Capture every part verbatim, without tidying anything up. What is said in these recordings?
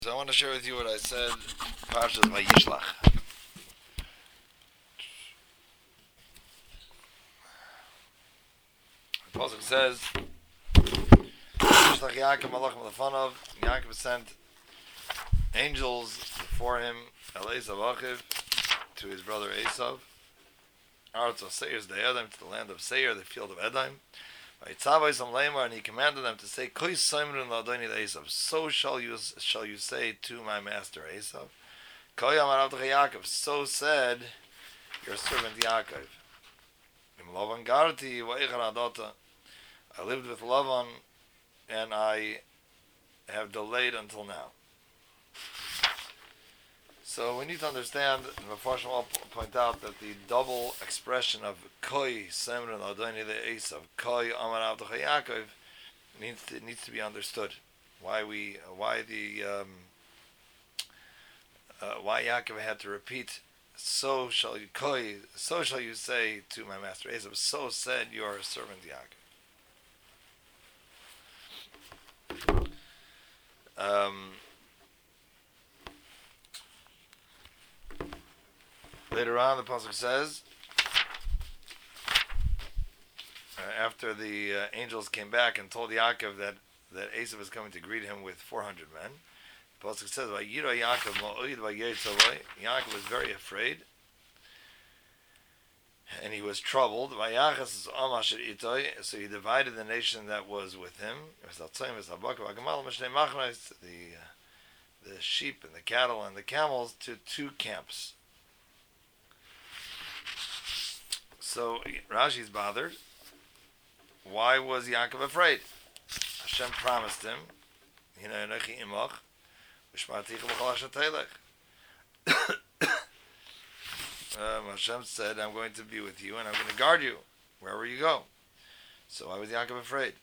So I want to share with you what I said, Parshas Vayishlach. The Pasuk says, Vayishlach Yaakov Malach Malafanov. Yaakov sent angels before him, El Esav Achiv, to his brother Esav. Arts of Seir's the Edom, to the land of Seir, the field of Edom. And he commanded them to say, so shall you shall you say to my master Esav. So said your servant Yaakov. I lived with Lavan, and I have delayed until now. So we need to understand, and Mepharshim will point out that the double expression of Koi Semron Adoni the Esav, Koi Amar Avdach Yaakov, needs to, needs to be understood. Why we, why the, um, uh, why Yaakov had to repeat, so shall you Koi, so shall you say to my master Esav, so said your servant Yaakov. Um, Later on, the pasuk says, uh, after the uh, angels came back and told Yaakov that that Esav was coming to greet him with four hundred men, the pasuk says, "Vayira Yaakov ma'oid vayetzavay." Yaakov was very afraid, and he was troubled. Vayachas amasher itoy. So he divided the nation that was with him. The uh, the sheep and the cattle and the camels to two camps. So Rashi's bothered. Why was Yaakov afraid? Hashem promised him, um, Hashem said, I'm going to be with you and I'm going to guard you wherever you go. So why was Yaakov afraid?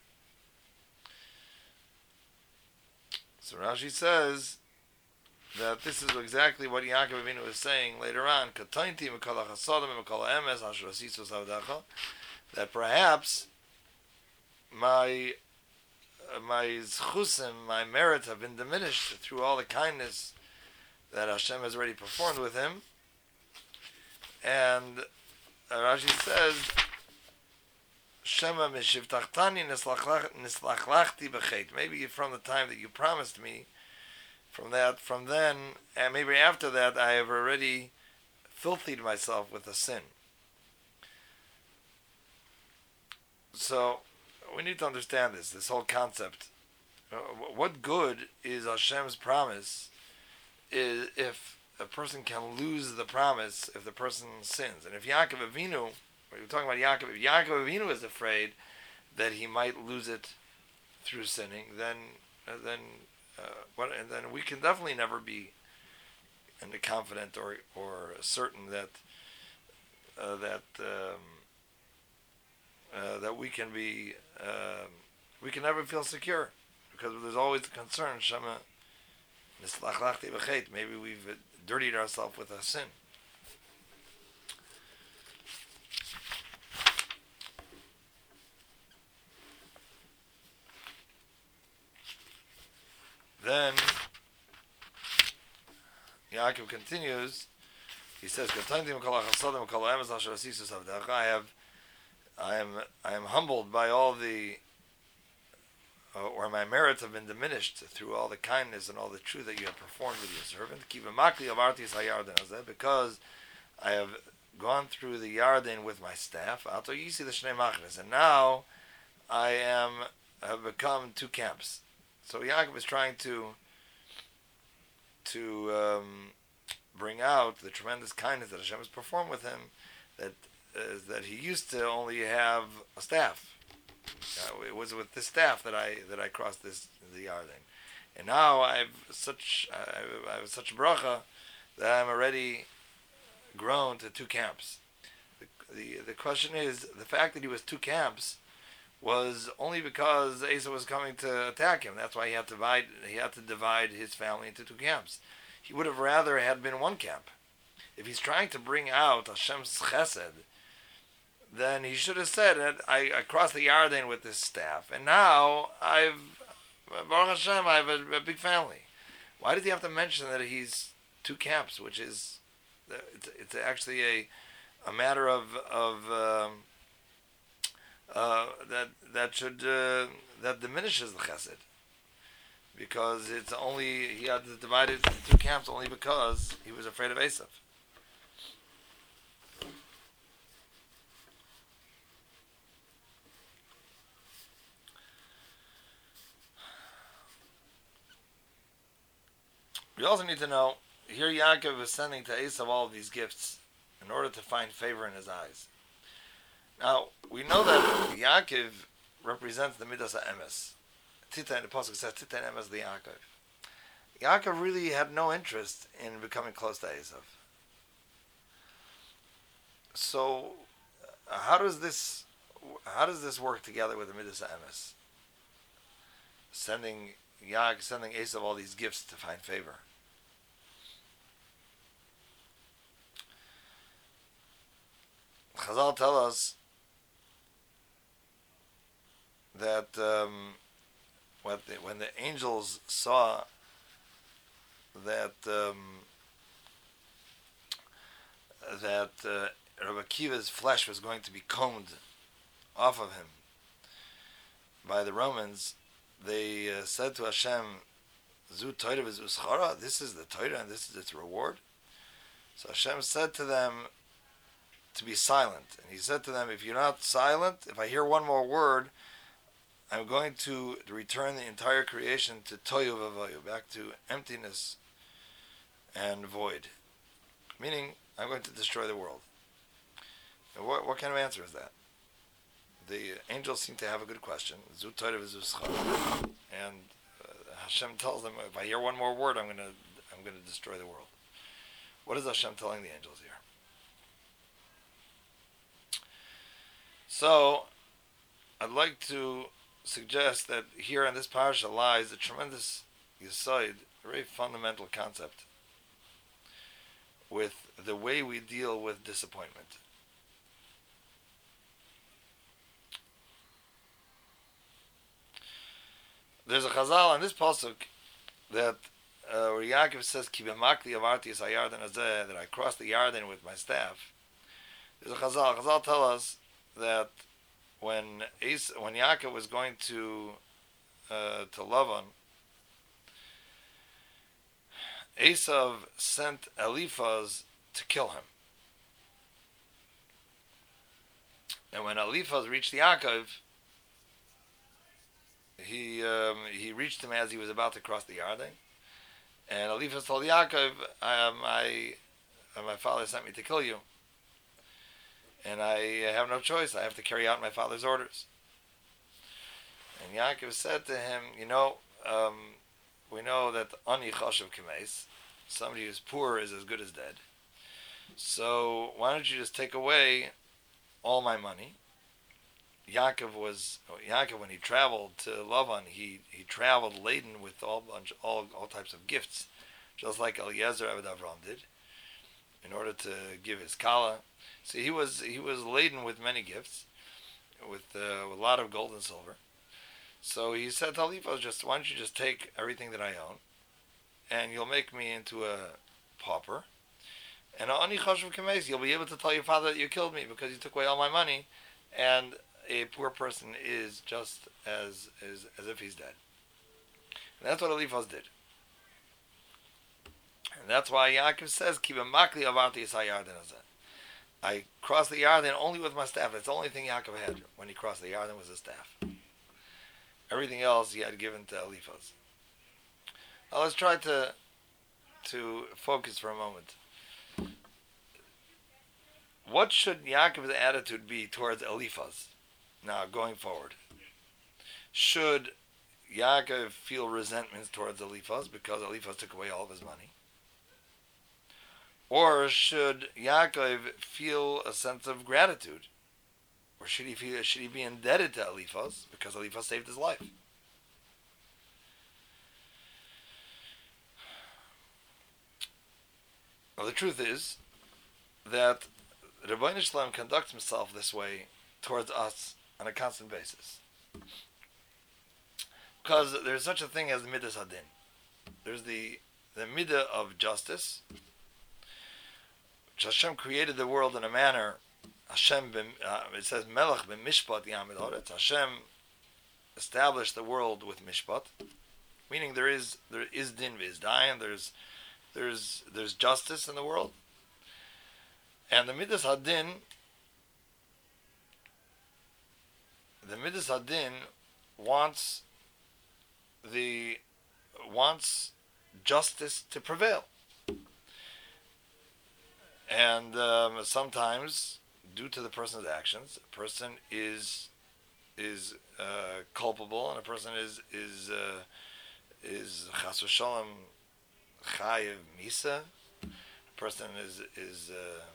So Rashi says that this is exactly what Yaakov Avinu was saying later on. That perhaps my uh, my zchusim, my merit have been diminished through all the kindness that Hashem has already performed with him. And uh, Rashi says, Shema mishivtachtani nislachlachti b'chet. Maybe from the time that you promised me, From that, from then, and maybe after that, I have already filthied myself with a sin. So, we need to understand this, this whole concept. What good is Hashem's promise is if a person can lose the promise if the person sins? And if Yaakov Avinu, we're talking about Yaakov, if Yaakov Avinu is afraid that he might lose it through sinning, then, then, Uh, what, and then we can definitely never be in the confident or or certain that uh, that um, uh, that we can be um, we can never feel secure because there's always the concern. Shema nislachlachti b'chet. Maybe we've dirtied ourselves with a sin. Then Yaakov continues. He says, "I have, I am, I am humbled by all the, uh, or my merits have been diminished through all the kindness and all the truth that you have performed with your servant. Because I have gone through the Yarden with my staff. And now I am have become two camps." So Yaakov is trying to to um, bring out the tremendous kindness that Hashem has performed with him. That uh, that he used to only have a staff. Uh, it was with this staff that I that I crossed this the Yarden, and now I've such I, I have such bracha that I'm already grown to two camps. The, the the question is the fact that he was two camps was only because Esau was coming to attack him. That's why he had to divide. He had to divide his family into two camps. He would have rather had been one camp. If he's trying to bring out Hashem's chesed, then he should have said that I, I crossed the Yarden with this staff, and now I've Baruch Hashem, I have a, a big family. Why does he have to mention that he's two camps, which is it's, it's actually a a matter of of um, uh, that that should uh, that diminishes the chesed, because it's only he had to divide it into two camps only because he was afraid of Esav. We also need to know, here Yaakov is sending to Esav all of these gifts in order to find favor in his eyes. Now, we know that Yaakov represents the Midas HaEmes. Tita, the Pasuk says, Tita Emes the Yaakov. Yaakov really had no interest in becoming close to Esav. So, uh, how does this how does this work together with the Midas HaEmes? Sending Yaakov, sending Esav all these gifts to find favor. Chazal tell us that um, when, the, when the angels saw that um, that uh, Rabbi Akiva's flesh was going to be combed off of him by the Romans, they uh, said to Hashem, "Zu Torah v'zu this is the Torah and this is its reward." So Hashem said to them to be silent, and He said to them, "If you're not silent, if I hear one more word, I'm going to return the entire creation to toyu v'avoyu, back to emptiness and void." Meaning, I'm going to destroy the world. And what, what kind of answer is that? The angels seem to have a good question. Zu Torah v'zu schar. And uh, Hashem tells them, if I hear one more word, I'm going to I'm going to destroy the world. What is Hashem telling the angels here? So, I'd like to suggest that here in this parasha lies a tremendous yesod, a very fundamental concept with the way we deal with disappointment. There's a chazal in this pasuk that uh, where Yaakov says, "Ki b'makli avarti es hayarden hazeh," that I crossed the Yarden with my staff. There's a chazal. Chazal tell us that when Is, when Yaakov was going to uh, to Lavan, Esav sent Eliphaz to kill him. And when Eliphaz reached Yaakov, he um, he reached him as he was about to cross the Yarden, and Eliphaz told Yaakov, uh, "My uh, my father sent me to kill you, and I have no choice. I have to carry out my father's orders." And Yaakov said to him, "You know, um, we know that ani chashav k'meis, somebody who's poor is as good as dead. So why don't you just take away all my money?" Yaakov was Yaakov when he traveled to Lavan, he he traveled laden with all bunch all all types of gifts, just like Eliezer Eved Avram did, in order to give his kala. So he was he was laden with many gifts, with, uh, with a lot of gold and silver. So he said to Eliphaz, "Just why don't you just take everything that I own, and you'll make me into a pauper, and ani chashuv k'meis, you'll be able to tell your father that you killed me because you took away all my money, and a poor person is just as as, as if he's dead." And that's what Eliphaz did. And that's why Yaakov says, "Ki b'makli avarti es hayarden hazeh." I crossed the Yarden only with my staff. That's the only thing Yaakov had when he crossed the Yarden was his staff. Everything else he had given to Eliphaz. Now let's try to to focus for a moment. What should Yaakov's attitude be towards Eliphaz now going forward? Should Yaakov feel resentment towards Eliphaz because Eliphaz took away all of his money? Or should Yaakov feel a sense of gratitude? Or should he feel should he be indebted to Eliphaz because Eliphaz saved his life? Well, the truth is that Rebbeinu Shalom conducts himself this way towards us on a constant basis. Because there's such a thing as the Midas Hadin. There's the the midah of justice. Hashem created the world in a manner. Hashem, uh, it says Melech b'mishpat yamid haaretz. Hashem established the world with mishpat, meaning there is there is din v'izdayin. There's there's there's justice in the world, and the midas hadin, the midas hadin wants the wants justice to prevail. And um, sometimes, due to the person's actions, a person is is uh, culpable, and a person is is uh, is chas v'shalom chayiv misa. A person is is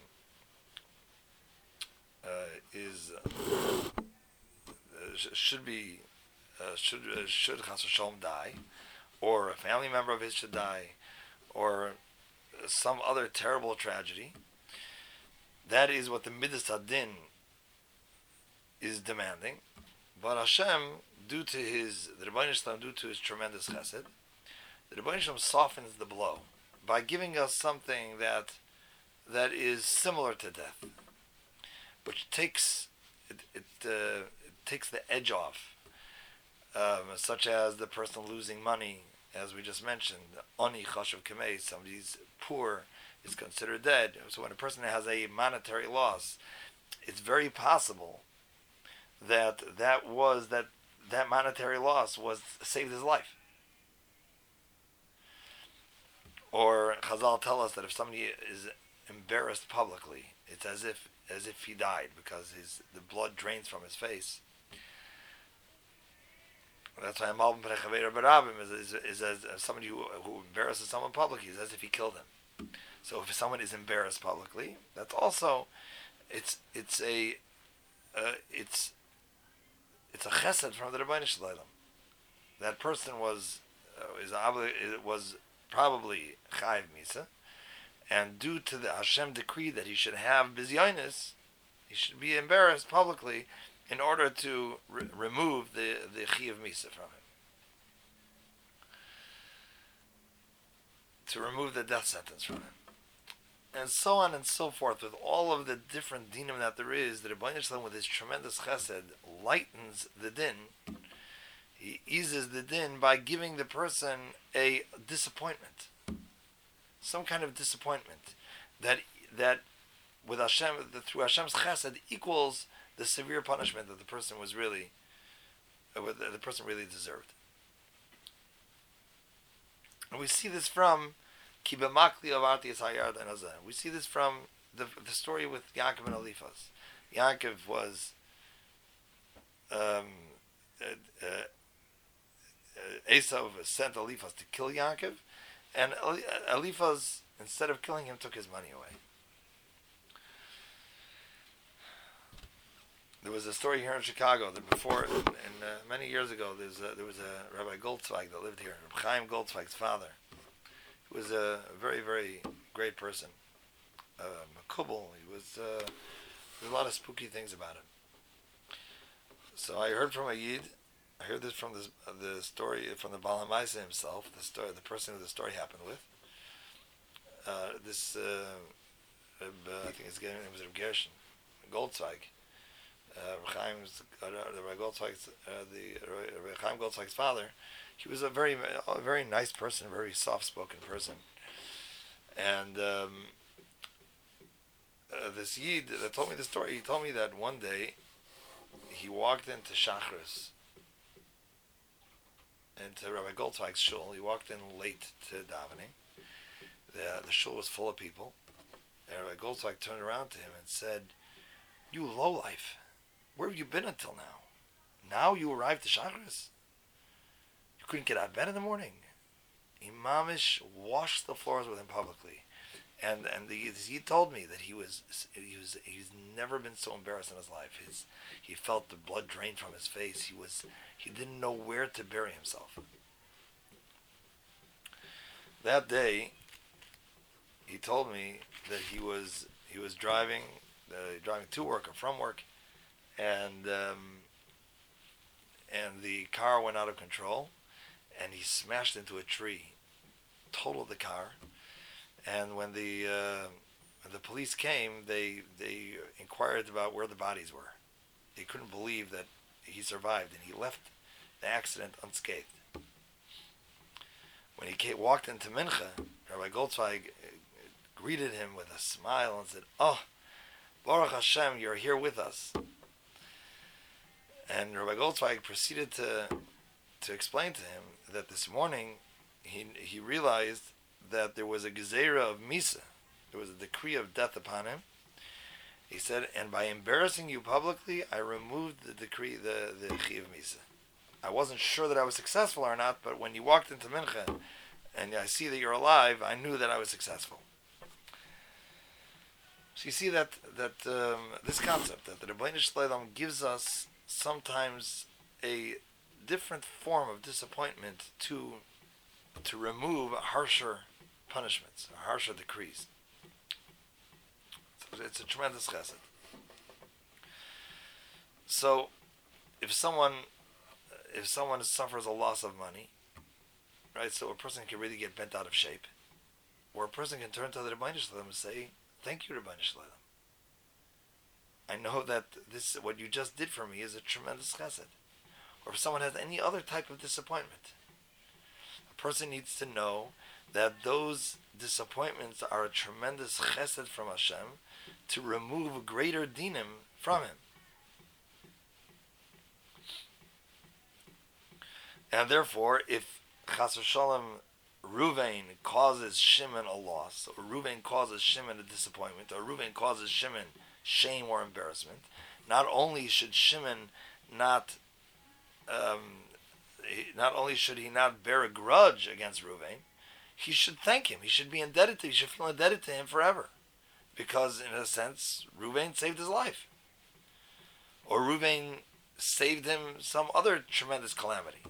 uh, uh, is uh, should be uh, should uh, should chas v'shalom die, or a family member of his should die, or some other terrible tragedy. That is what the midas hadin is demanding. But Hashem, due to his, the Rebbeinu Shalom, due to his tremendous chesed, the Rebbeinu Shalom softens the blow by giving us something that that is similar to death, which takes it it, uh, it takes the edge off, um, such as the person losing money. As we just mentioned, ani chashav kamei, somebody's poor is considered dead. So when a person has a monetary loss, it's very possible that that was that that monetary loss was saved his life. Or Chazal tell us that if somebody is embarrassed publicly, it's as if as if he died because his the blood drains from his face. That's why Amal B'Rechaveir Barabim is, is, is as somebody who, who embarrasses someone publicly is as if he killed him. So if someone is embarrassed publicly, that's also it's it's a uh, it's it's a chesed from the Rebbeinu Shalom. That person was uh, is obli- was probably chayiv misa, and due to the Hashem decree that he should have bizyonis, he should be embarrassed publicly in order to re- remove the the chayiv misa from him, to remove the death sentence from him. And so on and so forth, with all of the different dinim that there is, the Rebbeinu Shalom, with his tremendous chesed, lightens the din. He eases the din by giving the person a disappointment, some kind of disappointment that that with Hashem, that through Hashem's chesed equals the severe punishment that the person was really, uh, the person really deserved. And we see this from we see this from the the story with Yaakov and Eliphaz. Yaakov was um, uh, uh, Esau sent Eliphaz to kill Yaakov, and Eliphaz, instead of killing him, took his money away. There was a story here in Chicago that before, and uh, many years ago, there's a, there was a Rabbi Goldzweig that lived here, Rabbi Chaim Goldzweig's father. He was a very, very great person. Uh, Makubal, he was, uh, there's a lot of spooky things about him. So I heard from a Yid, I heard this from this, uh, the story from the Baal HaMaaseh himself, the story, the person who the story happened with. Uh, this, uh, uh, I think his name was Reb Gershon Goldzweig. Uh, Chaim's, uh, Rabbi Goldzweig's, uh, the Rabbi Chaim Goldzweig's father. He was a very, a very nice person, a very soft-spoken person, and um, uh, this Yid that told me the story. He told me that one day he walked into Shachris, into Rabbi Goldzweig's shul. He walked in late to davening. The the shul was full of people. And Rabbi Goldzweig turned around to him and said, "You lowlife, where have you been until now? Now you arrived to Shachris? You couldn't get out of bed in the morning." Imamish washed the floors with him publicly, and and the, he told me that he was he was he's never been so embarrassed in his life. His he felt the blood drain from his face. He was he didn't know where to bury himself. That day, he told me that he was he was driving uh, driving to work or from work, and um, and the car went out of control. And he smashed into a tree, totaled the car. And when the uh, when the police came, they they inquired about where the bodies were. They couldn't believe that he survived, and he left the accident unscathed. When he came, walked into Mincha, Rabbi Goldzweig greeted him with a smile and said, "Oh, Baruch Hashem, you're here with us." And Rabbi Goldzweig proceeded to to explain to him that this morning he he realized that there was a gezerah of Misa. There was a decree of death upon him. He said, and by embarrassing you publicly, I removed the decree, the, the chi of Misa. I wasn't sure that I was successful or not, but when you walked into Mincha and I see that you're alive, I knew that I was successful. So you see that that um, this concept, that the Rebbeinu Shalom gives us sometimes a different form of disappointment to to remove harsher punishments, harsher decrees. So it's a tremendous chesed. So, if someone, if someone suffers a loss of money, right? So a person can really get bent out of shape, or a person can turn to the Rebbeinu Shalom and say, "Thank you, Rebbeinu Shalom. I know that this, what you just did for me, is a tremendous chesed." Or if someone has any other type of disappointment, a person needs to know that those disappointments are a tremendous chesed from Hashem to remove greater dinim from him. And therefore, if Chas v'Shalom Ruvain causes Shimon a loss, or Ruvain causes Shimon a disappointment, or Ruvain causes Shimon shame or embarrassment, not only should Shimon not Um, he, not only should he not bear a grudge against Ruvain, he should thank him. He should be indebted to. He should feel indebted to him forever, because in a sense, Ruvain saved his life, or Ruvain saved him some other tremendous calamity.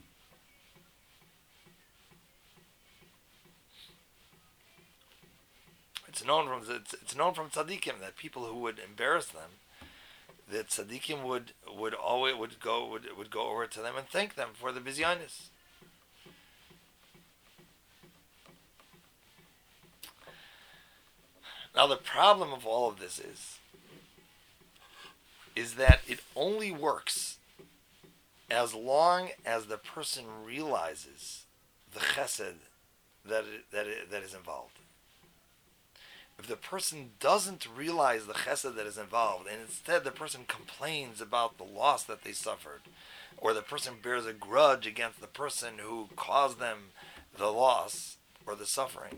It's known from it's, it's known from tzaddikim that people who would embarrass them, that tzaddikim would would always would go would would go over to them and thank them for the bizyonis. Now the problem of all of this is is that it only works as long as the person realizes the chesed that it, that it, that is involved. If the person doesn't realize the chesed that is involved, and instead the person complains about the loss that they suffered, or the person bears a grudge against the person who caused them the loss or the suffering,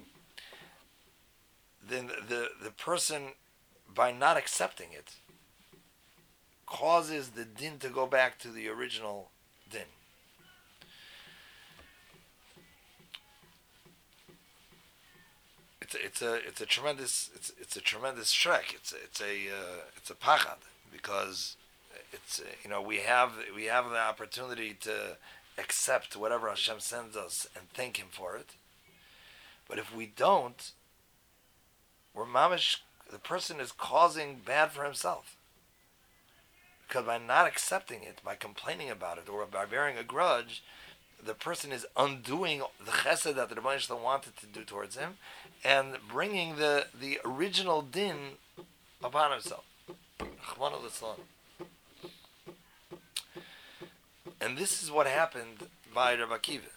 then the, the person, by not accepting it, causes the din to go back to the original din. It's a, it's a it's a tremendous it's it's a tremendous shrek. It's a, it's a uh, it's a pachad, because it's uh, you know we have we have the opportunity to accept whatever Hashem sends us and thank Him for it. But if we don't, we're mamish. The person is causing bad for himself, because by not accepting it, by complaining about it, or by bearing a grudge, the person is undoing the chesed that the Rebbeinu Shalom wanted to do towards him, and bringing the, the original din upon himself. And this is what happened by Rabbi Akiva.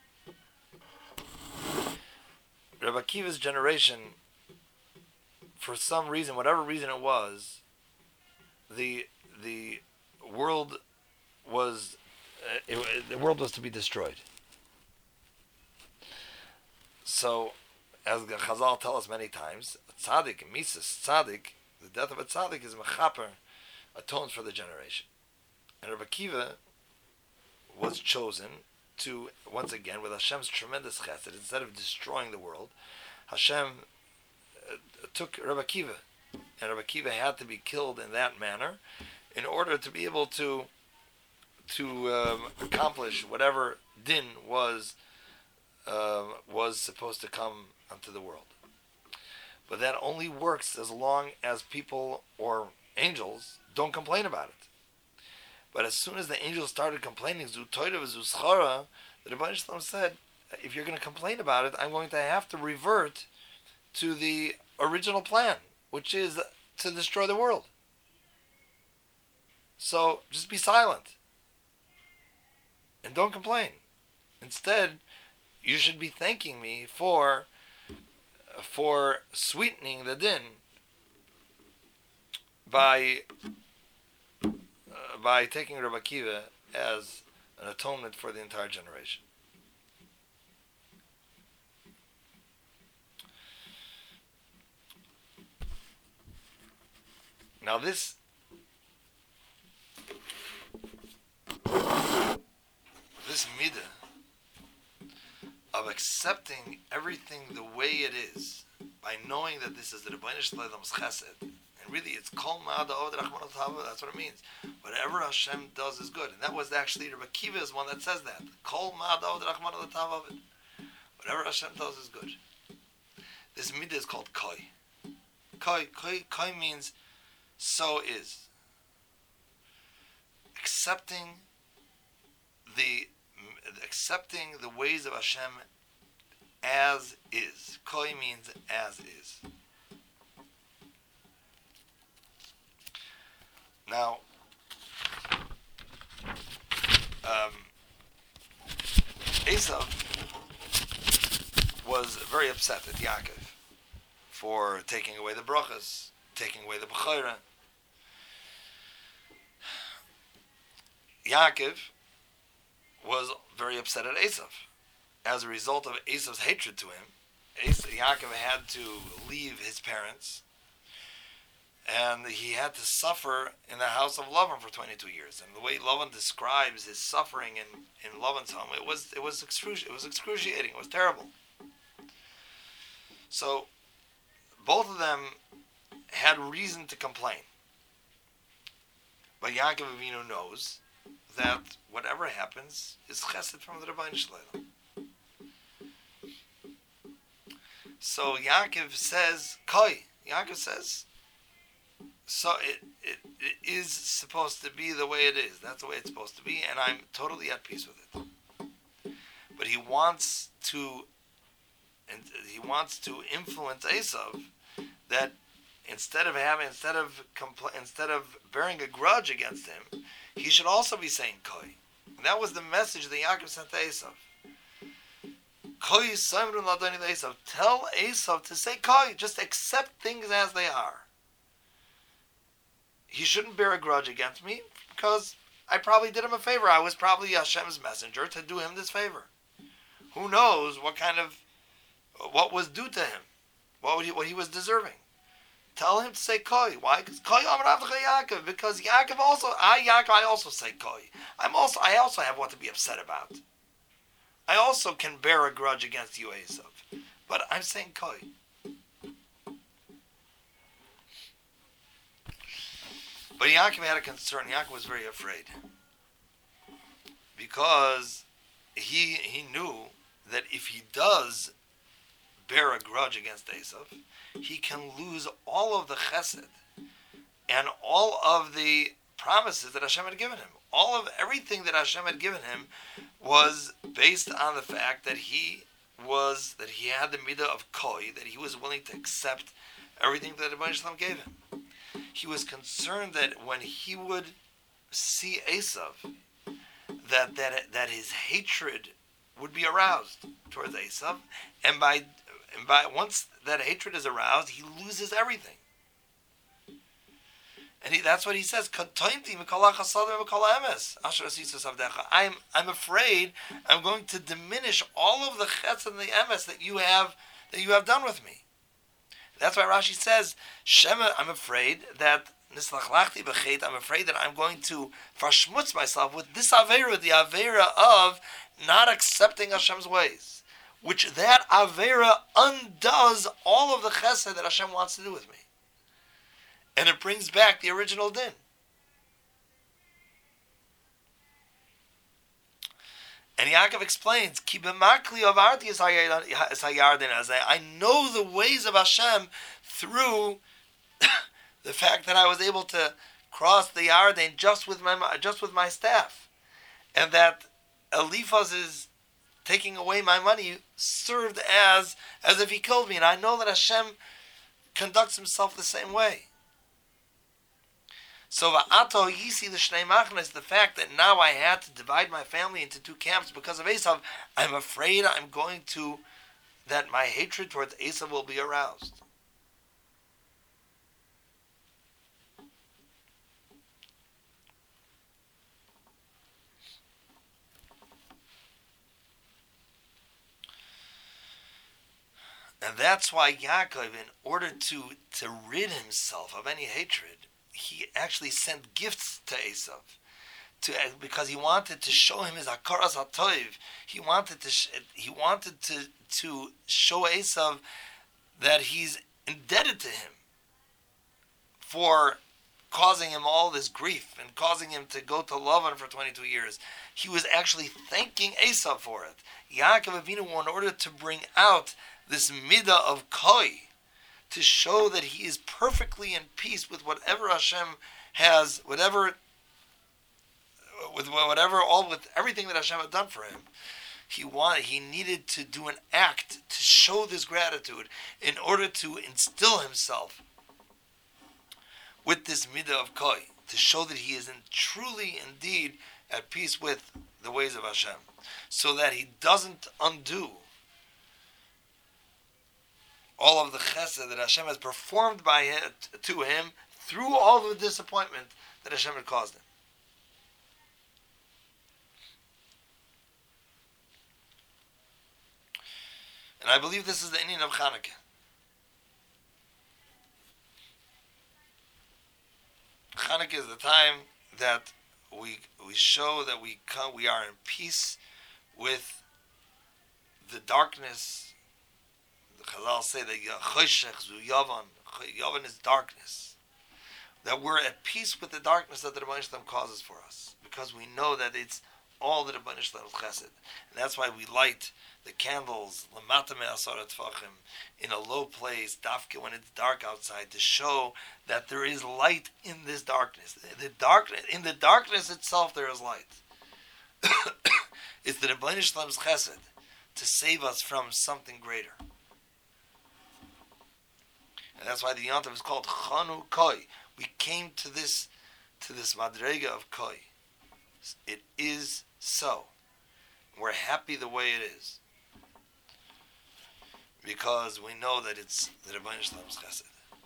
Rabbi Akiva's generation, for some reason, whatever reason it was, the the world was uh, it, the world was to be destroyed. So, as the Chazal tell us many times, tzaddik, mises tzaddik, the death of a tzaddik is mechaper, atones for the generation. And Rabbi Akiva was chosen to, once again, with Hashem's tremendous chesed, instead of destroying the world, Hashem uh, took Rabbi Akiva, and Rabbi Akiva had to be killed in that manner in order to be able to to um, accomplish whatever din was uh, was supposed to come unto the world. But that only works as long as people or angels don't complain about it. But as soon as the angels started complaining, Zu Toida v'Zu Schara, the Rebbeinu Shalom said, if you're going to complain about it, I'm going to have to revert to the original plan, which is to destroy the world. So just be silent and don't complain. Instead, you should be thanking me for for sweetening the din by uh, by taking Rabbi Akiva as an atonement for the entire generation. Now this this midah of accepting everything the way it is, by knowing that this is the Rebbeinu Shleilam's chesed, and really it's kol ma'ada od rachmana tava, that's what it means. Whatever Hashem does is good. And that was actually, Rabbi Akiva is one that says that. Kol ma'ada od rachmana tava, whatever Hashem does is good. This midah is called koi. Koi, koi, koi means so is. Accepting the accepting the ways of Hashem as is. Koi means as is. Now, um, Esav was very upset at Yaakov for taking away the brachas, taking away the bechorah. Yaakov was very upset at Esav. As a result of Esav's hatred to him, Esav, Yaakov had to leave his parents, and he had to suffer in the house of Lavan for twenty-two years. And the way Lavan describes his suffering in, in Lavan's home, it was it was excruci- it was excruciating. It was terrible. So both of them had reason to complain, but Yaakov Avinu knows that whatever happens is chesed from the Rebbeinu Shleilam. So Yaakov says, Koi. Yaakov says, so it, it it is supposed to be the way it is. That's the way it's supposed to be, and I'm totally at peace with it. But he wants to, and he wants to influence Esav that instead of having, instead of compl- instead of bearing a grudge against him, he should also be saying Koi. And that was the message that Yaakov sent to Esav. Koi Yisayimrun Ladoni Esav. Tell Esav to say Koi. Just accept things as they are. He shouldn't bear a grudge against me because I probably did him a favor. I was probably Hashem's messenger to do him this favor. Who knows what kind of, what was due to him, what he, what he was deserving. Tell him to say Koi. Why? Because Koi Amar Avdcha Yaakov. Because Yaakov also, I Yaakov, I also say Koi. I'm also, I also have what to be upset about. I also can bear a grudge against you, Esav. But I'm saying Koi. But Yaakov had a concern. Yaakov was very afraid. Because he he knew that if he does bear a grudge against Esav, he can lose all of the chesed and all of the promises that Hashem had given him. All of everything that Hashem had given him was based on the fact that he was that he had the midah of koi, that he was willing to accept everything that the Rebbeinu Shalom gave him. He was concerned that when he would see Esav, that that that his hatred would be aroused towards Esav, and by and by once that hatred is aroused, he loses everything. And he, that's what he says. I'm I'm afraid I'm going to diminish all of the chesed and the emes that you have that you have done with me. That's why Rashi says, Shema, I'm afraid that I'm afraid that I'm going to verschmutz myself with this avera, the avera of not accepting Hashem's ways, which that avera undoes all of the chesed that Hashem wants to do with me. And it brings back the original din. And Yaakov explains, Ki b'makli avarti es hayarden hazeh. I know the ways of Hashem through the fact that I was able to cross the Yarden just with my just with my staff, and that Eliphaz's taking away my money served as as if he killed me. And I know that Hashem conducts himself the same way. So va'ato yisi l'shnei machnas, the fact that now I had to divide my family into two camps because of Esav, I'm afraid I'm going to, that my hatred towards Esav will be aroused. And that's why Yaakov, in order to, to rid himself of any hatred, he actually sent gifts to Esav, to because he wanted to show him his hakaras hatoiv. He wanted to sh- he wanted to to show Esav that he's indebted to him for causing him all this grief and causing him to go to Lavan for twenty-two years. He was actually thanking Esav for it. Yaakov Avinu, in order to bring out this midah of koi, to show that he is perfectly in peace with whatever Hashem has, whatever, with whatever, all with everything that Hashem had done for him. He wanted, he needed to do an act to show this gratitude in order to instill himself with this midah of koi, to show that he is in, truly, indeed, at peace with the ways of Hashem, so that he doesn't undo all of the chesed that Hashem has performed by him, to him through all the disappointment that Hashem had caused him. And I believe this is the inyan of Chanukah. Chanukah is the time that we we show that we come, we are in peace with the darkness. The Chazal say that Choshech zu Yavan, Yavan is darkness. That we're at peace with the darkness that the Rebbeinu Shalom causes for us, because we know that it's all the Rebbeinu Shalom's chesed, and that's why we light the candles lamata me'asar tefachim in a low place, dafke when it's dark outside, to show that there is light in this darkness. The darkness, in the darkness itself, there is light. It's the Rebbeinu Shalom's chesed to save us from something greater. And that's why the Yontav is called Chanu Koi. We came to this, to this madrega of Koi. It is so. We're happy the way it is, because we know that it's the Rebbeinu Shalom's chesed.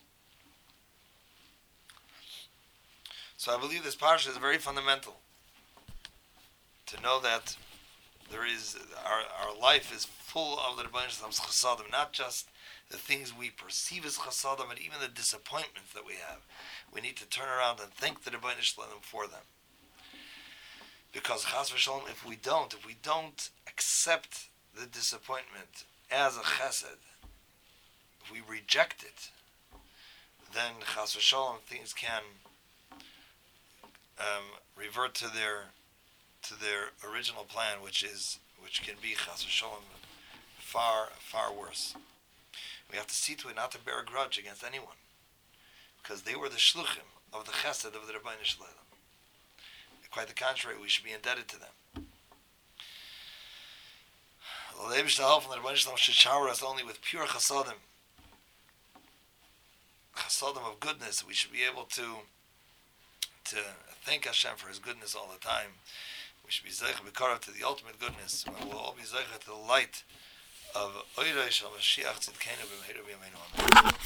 So I believe this parsha is very fundamental. To know that there is our our life is full of the Rebbeinu Shalom's chesadim, not just the things we perceive as chesadim, but even the disappointments that we have. We need to turn around and thank the Rebbeinu Shalom for them. Because chas v'shalom, if we don't, if we don't accept the disappointment as a chesed, if we reject it, then chas v'shalom, things can um, revert to their to their original plan, which is which can be chas v'shalom far far worse. We have to see to it not to bear a grudge against anyone, because they were the shluchim of the chesed of the Rebbeinu Shalom. Quite the contrary, we should be indebted to them. The Eibishter from the Rebbeinu Shalom should shower us only with pure chasadim, chasadim of goodness. We should be able to to thank Hashem for His goodness all the time. We should be zeicha b'karav to the ultimate goodness. We'll all be zeicha to the light of Oirei Shal Mashiach Tzidkenu b'meiru b'yameinu. Amen.